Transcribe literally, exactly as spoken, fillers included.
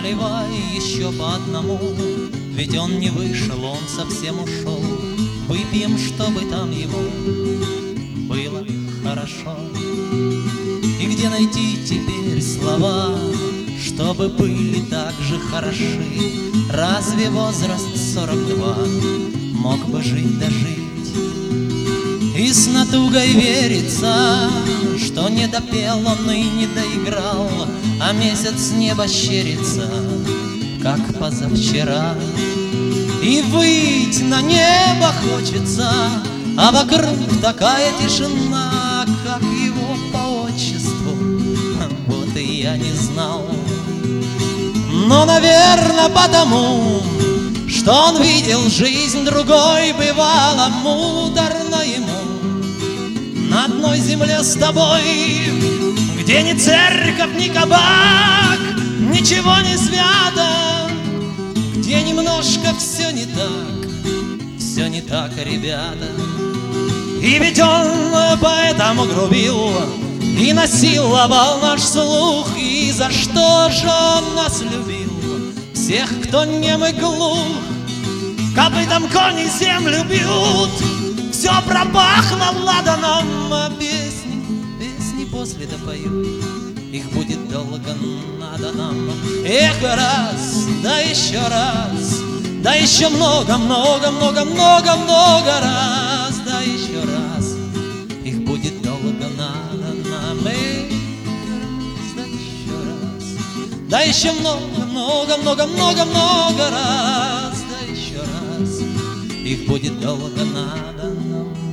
наливай еще по одному, ведь он не вышел, он совсем ушел. Выпьем, чтобы там ему было хорошо. И где найти теперь слова, чтобы были так же хороши? Разве возраст сорок два мог бы жить дожить? И с натугой верится, что не допел он и не доиграл, а месяц с неба щерится, как позавчера. И выйти на небо хочется, а вокруг такая тишина, как его по отчеству, вот и я не знал. Но, наверное, потому, что он видел жизнь другой, бывало муторно ему на одной земле с тобой, где ни церковь, ни кабак, ничего не свято, где немножко все не так, все не так, ребята. И ведь он поэтому грубил и насиловал наш слух. И за что же он нас любил, всех, кто нем и глух? Копытом кони землю бьют, все пропахло ладаном, а песни, песни после допоют, их будет долго надо нам. Эх, раз, да еще раз, да еще много, много, много, много, много раз, да еще раз, их будет долго надо нам. Эх, раз, да еще раз, да еще много, много, много, много, много раз, да еще раз, их будет долго надо нам.